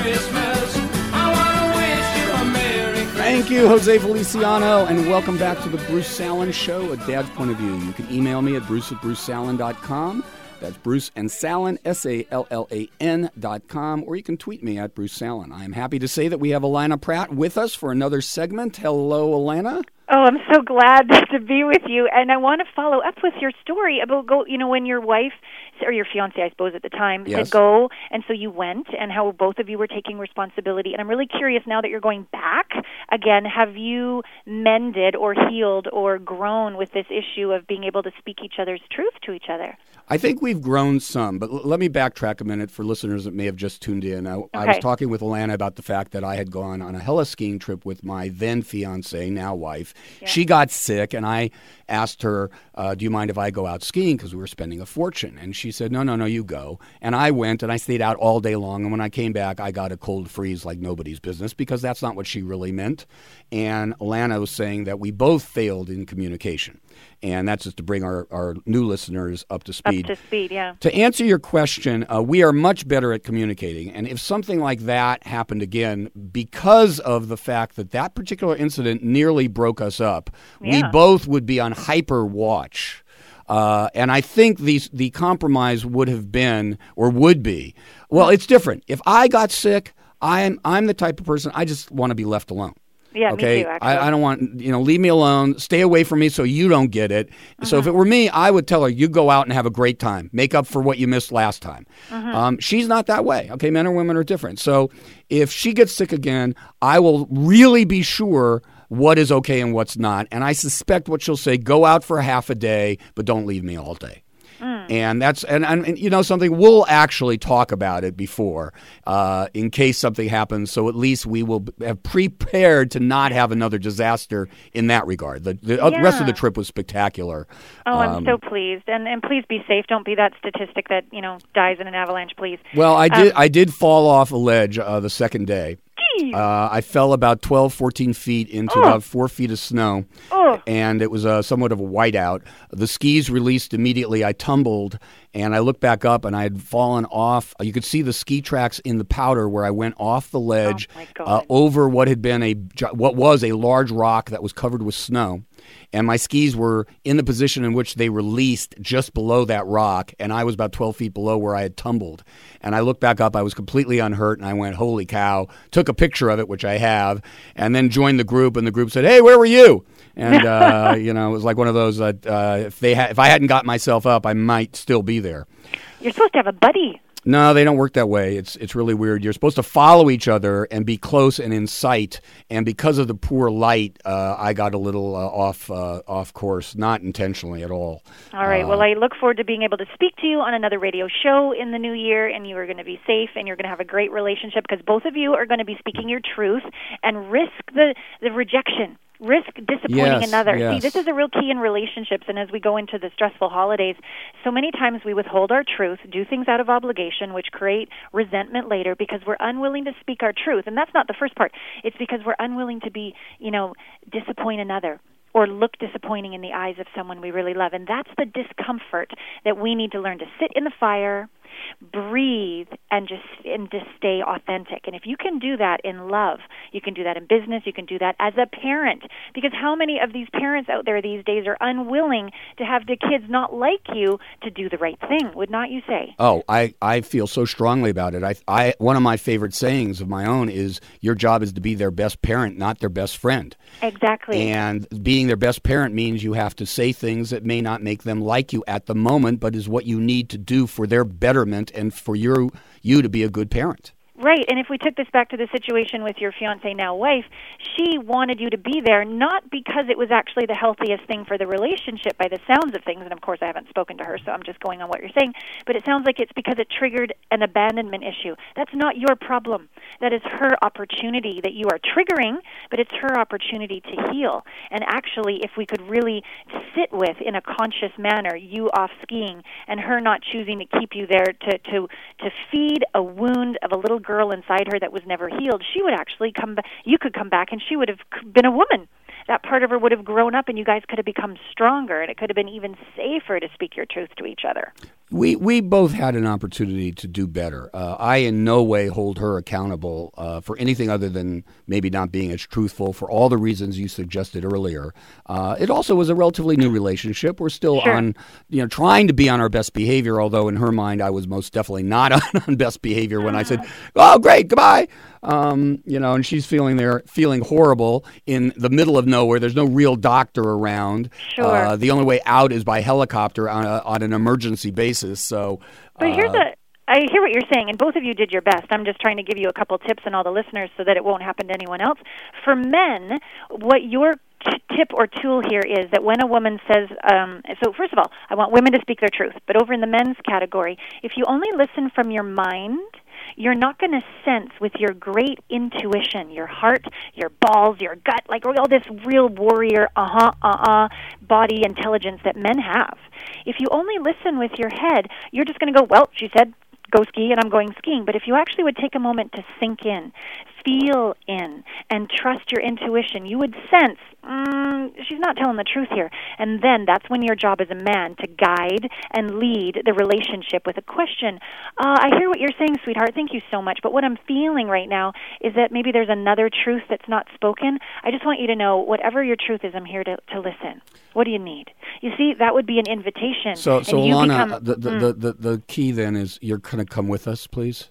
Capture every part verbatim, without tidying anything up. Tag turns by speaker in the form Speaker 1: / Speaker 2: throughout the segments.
Speaker 1: Christmas. I want to wish you a Merry Christmas.
Speaker 2: Thank you, Jose Feliciano, and welcome back to the Bruce Sallin Show, A Dad's Point of View. You can email me at bruce at bruce sallin dot com. That's Bruce and Sallin, S A L L A N dot com, or you can tweet me at Bruce Sallin. I am happy to say that we have Alana Pratt with us for another segment. Hello, Alana.
Speaker 3: Oh, I'm so glad to be with you, and I want to follow up with your story about go. You know, when your wife or your fiance, I suppose at the time,
Speaker 2: Yes.
Speaker 3: said go, and so you went, and how both of you were taking responsibility. And I'm really curious now that you're going back again. Have you mended or healed or grown with this issue of being able to speak each other's truth to each other?
Speaker 2: I think we've grown some, but l- let me backtrack a minute for listeners that may have just tuned in. I, I was
Speaker 3: Okay.
Speaker 2: talking with Alana about the fact that I had gone on a heli-skiing trip with my then fiance, now wife.
Speaker 3: Yeah.
Speaker 2: She got sick, and I asked her, uh, do you mind if I go out skiing, because we were spending a fortune? And she said, no, no, no, you go. And I went, and I stayed out all day long, and when I came back, I got a cold freeze like nobody's business, because that's not what she really meant. And Alana was saying that we both failed in communication. And that's just to bring our, our new listeners up to speed.
Speaker 3: Up to speed, yeah.
Speaker 2: To answer your question, uh, we are much better at communicating. And if something like that happened again, because of the fact that that particular incident nearly broke us up, we
Speaker 3: Yeah.
Speaker 2: both would be on hyper watch. Uh, and I think the, the compromise would have been, or would be, well, it's different. If I got sick, I'm, I'm the type of person, I just want to be left alone.
Speaker 3: Yeah,
Speaker 2: Okay,
Speaker 3: me too, actually.
Speaker 2: I, I don't want, you know, leave me alone, stay away from me so you don't get it. So if it were me, I would tell her, you go out and have a great time. Make up for what you missed last time. Um, she's not that way. Okay, men and women are different. So if she gets sick again, I will really be sure what is okay and what's not. And I suspect what she'll say, go out for a half a day, but don't leave me all day. And that's and, and, and you know something, we'll actually talk about it before uh, in case something happens. So at least we will have prepared to not have another disaster in that regard. The, the
Speaker 3: Yeah.
Speaker 2: rest of the trip was spectacular.
Speaker 3: Oh, I'm
Speaker 2: Um,
Speaker 3: so pleased. And and please be safe. Don't be that statistic that, you know, dies in an avalanche, please.
Speaker 2: Well, I did
Speaker 3: Um,
Speaker 2: I did fall off a ledge uh, the second day. Uh, I fell about twelve, fourteen feet into
Speaker 3: Oh.
Speaker 2: about four feet of snow,
Speaker 3: Oh.
Speaker 2: and it was uh, somewhat of a whiteout. The skis released immediately. I tumbled, and I looked back up, and I had fallen off. You could see the ski tracks in the powder where I went off the ledge
Speaker 3: Oh, my God.
Speaker 2: uh, over what had been a gi- what was a large rock that was covered with snow. And my skis were in the position in which they released just below that rock, and I was about twelve feet below where I had tumbled. And I looked back up, I was completely unhurt, and I went, holy cow, took a picture of it, which I have, and then joined the group, and the group said, hey, where were you? And, uh, you know, it was like one of those that uh, if, they ha- if I hadn't got myself up, I might still be there.
Speaker 3: You're supposed to have a buddy.
Speaker 2: No, they don't work that way. It's it's really weird. You're supposed to follow each other and be close and in sight. And because of the poor light, uh, I got a little uh, off uh, off course, not intentionally at all.
Speaker 3: All right.
Speaker 2: Uh,
Speaker 3: Well, I look forward to being able to speak to you on another radio show in the new year, and you are going to be safe, and you're going to have a great relationship because both of you are going to be speaking your truth and risk the, the rejection. Risk disappointing
Speaker 2: Yes,
Speaker 3: another.
Speaker 2: yes.
Speaker 3: See, this is a real key in relationships, and as we go into the stressful holidays, so many times we withhold our truth, do things out of obligation, which create resentment later because we're unwilling to speak our truth. And that's not the first part. It's because we're unwilling to be, you know, disappoint another or look disappointing in the eyes of someone we really love. And that's the discomfort that we need to learn to sit in the fire, breathe, and just and just stay authentic. And if you can do that in love, you can do that in business, you can do that as a parent. Because how many of these parents out there these days are unwilling to have the kids not like you to do the right thing, would not you say?
Speaker 2: Oh, I, I feel so strongly about it. I, I one of my favorite sayings of my own is your job is to be their best parent, not their best friend.
Speaker 3: Exactly.
Speaker 2: And being their best parent means you have to say things that may not make them like you at the moment, but is what you need to do for their betterment and for your you to be a good parent.
Speaker 3: Right, and if we took this back to the situation with your fiancé, now wife, she wanted you to be there not because it was actually the healthiest thing for the relationship by the sounds of things, and of course I haven't spoken to her, so I'm just going on what you're saying, but it sounds like it's because it triggered an abandonment issue. That's not your problem. That is her opportunity that you are triggering, but it's her opportunity to heal. And actually, if we could really sit with, in a conscious manner, you off skiing and her not choosing to keep you there to, to, to feed a wound of a little girl girl inside her that was never healed, she would actually come back. You could come back and she would have been a woman. That part of her would have grown up and you guys could have become stronger and it could have been even safer to speak your truth to each other.
Speaker 2: We we both had an opportunity to do better. Uh, I in no way hold her accountable uh, for anything other than maybe not being as truthful for all the reasons you suggested earlier. Uh, it also was a relatively new relationship. We're still
Speaker 3: Sure.
Speaker 2: on, you know, trying to be on our best behavior, although in her mind I was most definitely not on, on best behavior when I said, oh, great, goodbye. Um, you know, and she's feeling there, feeling horrible in the middle of nowhere. There's no real doctor around.
Speaker 3: Sure.
Speaker 2: Uh, the only way out is by helicopter on, a, on an emergency basis. So,
Speaker 3: But here's
Speaker 2: uh,
Speaker 3: a, I hear what you're saying, and both of you did your best. I'm just trying to give you a couple tips and all the listeners so that it won't happen to anyone else. For men, what your t- tip or tool here is that when a woman says, um, so first of all, I want women to speak their truth, but over in the men's category, if you only listen from your mind, you're not going to sense with your great intuition, your heart, your balls, your gut, like all this real warrior, uh-huh, uh-uh, body intelligence that men have. If you only listen with your head, you're just going to go, well, she said, go ski, and I'm going skiing. But if you actually would take a moment to sink in, feel in, and trust your intuition, you would sense, mm, she's not telling the truth here. And then that's when your job as a man to guide and lead the relationship with a question. Uh, I hear what you're saying, sweetheart. Thank you so much. But what I'm feeling right now is that maybe there's another truth that's not spoken. I just want you to know, whatever your truth is, I'm here to, to listen. What do you need? You see, that would be an invitation.
Speaker 2: So, so
Speaker 3: and you
Speaker 2: Alana,
Speaker 3: become,
Speaker 2: the, the,
Speaker 3: mm.
Speaker 2: the, the, the key then is you're going to come with us, please?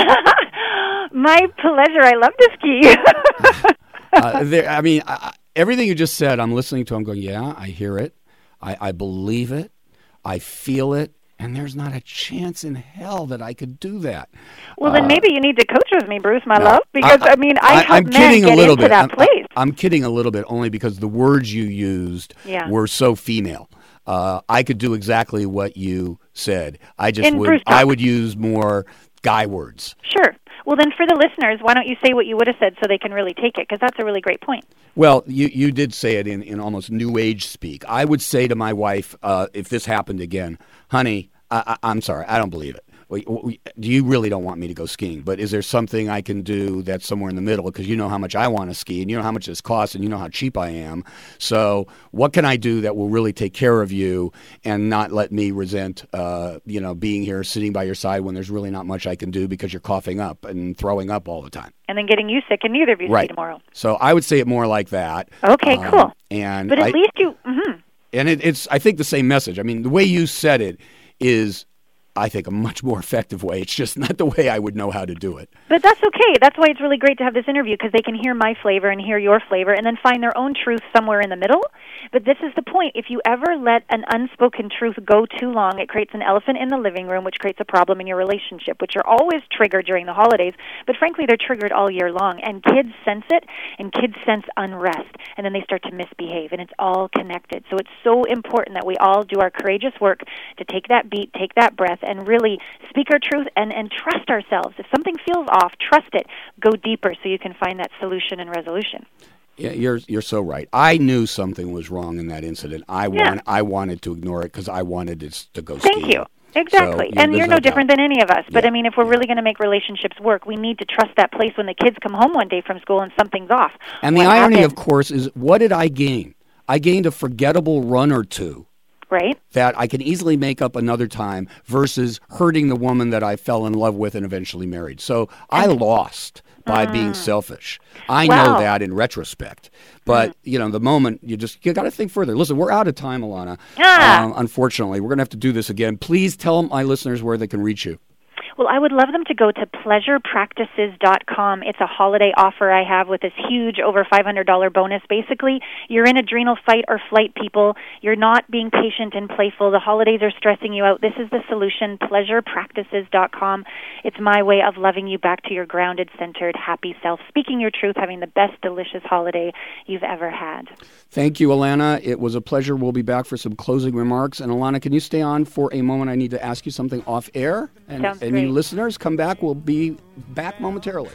Speaker 3: My pleasure. I love to ski.
Speaker 2: uh, there, I mean, I, everything you just said, I'm listening to. I'm going, yeah, I hear it. I, I believe it. I feel it. And there's not a chance in hell that I could do that.
Speaker 3: Well, then
Speaker 2: Uh,
Speaker 3: maybe you need to coach with me, Bruce, my
Speaker 2: no,
Speaker 3: love, because, I,
Speaker 2: I-
Speaker 3: mean, I,
Speaker 2: I-
Speaker 3: help
Speaker 2: I'm
Speaker 3: men
Speaker 2: kidding a
Speaker 3: get
Speaker 2: little
Speaker 3: into
Speaker 2: bit.
Speaker 3: that
Speaker 2: I'm,
Speaker 3: place.
Speaker 2: I'm kidding a little bit only because the words you used
Speaker 3: Yeah.
Speaker 2: were so female. Uh, I could do exactly what you said. I just
Speaker 3: In
Speaker 2: would.
Speaker 3: Bruce
Speaker 2: I
Speaker 3: talk.
Speaker 2: would use more guy words.
Speaker 3: Sure. Well, then for the listeners, why don't you say what you would have said so they can really take it? Because that's a really great point.
Speaker 2: Well, you, you did say it in, in almost new age speak. I would say to my wife, uh, if this happened again, honey, I, I, I'm sorry, I don't believe it. We, we, you really don't want me to go skiing, but is there something I can do that's somewhere in the middle? Because you know how much I want to ski, and you know how much this costs, and you know how cheap I am. So what can I do that will really take care of you and not let me resent, uh, you know, being here, sitting by your side when there's really not much I can do because you're coughing up and throwing up all the time.
Speaker 3: And then getting you sick, and neither of you
Speaker 2: Right.
Speaker 3: ski tomorrow.
Speaker 2: So I would say it more like that.
Speaker 3: Okay,
Speaker 2: Um,
Speaker 3: cool.
Speaker 2: And
Speaker 3: But at
Speaker 2: I,
Speaker 3: least you... Mm-hmm.
Speaker 2: and it, it's, I think, the same message. I mean, the way you said it is, I think, a much more effective way. It's just not the way I would know how to do it.
Speaker 3: But that's okay. That's why it's really great to have this interview, because they can hear my flavor and hear your flavor and then find their own truth somewhere in the middle. But this is the point. If you ever let an unspoken truth go too long, it creates an elephant in the living room, which creates a problem in your relationship, which are always triggered during the holidays. But frankly, they're triggered all year long. And kids sense it, and kids sense unrest, and then they start to misbehave, and it's all connected. So it's so important that we all do our courageous work to take that beat, take that breath, and really speak our truth and, and trust ourselves. If something feels off, trust it. Go deeper so you can find that solution and resolution.
Speaker 2: Yeah, you're you're so right. I knew something was wrong in that incident. I
Speaker 3: Yeah.
Speaker 2: want I wanted to ignore it because I wanted it to go
Speaker 3: Thank
Speaker 2: skiing.
Speaker 3: you. Exactly.
Speaker 2: So, yeah,
Speaker 3: and
Speaker 2: there's
Speaker 3: you're
Speaker 2: no
Speaker 3: no different
Speaker 2: doubt.
Speaker 3: than any of us. But
Speaker 2: Yeah,
Speaker 3: I mean, if we're
Speaker 2: yeah.
Speaker 3: really going to make relationships work, we need to trust that place when the kids come home one day from school and something's off.
Speaker 2: And the
Speaker 3: What
Speaker 2: irony,
Speaker 3: happened?
Speaker 2: of course, is what did I gain? I gained a forgettable run or two
Speaker 3: Right?
Speaker 2: that I can easily make up another time versus hurting the woman that I fell in love with and eventually married. So I lost by being selfish. I know
Speaker 3: Wow.
Speaker 2: that in retrospect. But, you know, the moment you just, you got to think further. Listen, we're out of time, Alana.
Speaker 3: Ah.
Speaker 2: Um, unfortunately, we're going to have to do this again. Please tell my listeners where they can reach you.
Speaker 3: Well, I would love them to go to pleasure practices dot com. It's a holiday offer I have with this huge over five hundred dollars bonus. Basically, you're in adrenal fight or flight, people. You're not being patient and playful. The holidays are stressing you out. This is the solution, pleasure practices dot com. It's my way of loving you back to your grounded, centered, happy self, speaking your truth, having the best delicious holiday you've ever had.
Speaker 2: Thank you, Alana. It was a pleasure. We'll be back for some closing remarks. And Alana, can you stay on for a moment? I need to ask you something off air. And,
Speaker 3: Sounds
Speaker 2: and
Speaker 3: great.
Speaker 2: you listeners, come back. We'll be back momentarily.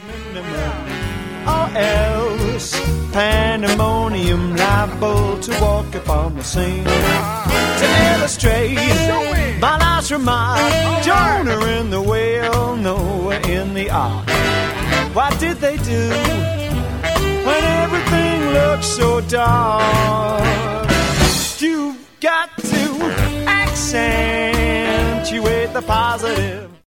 Speaker 4: Or else pandemonium liable to walk upon the scene. To illustrate my last remark, Jonah in the whale, Noah in the ark. What did they do when everything looks so dark? You've got to accent the positive.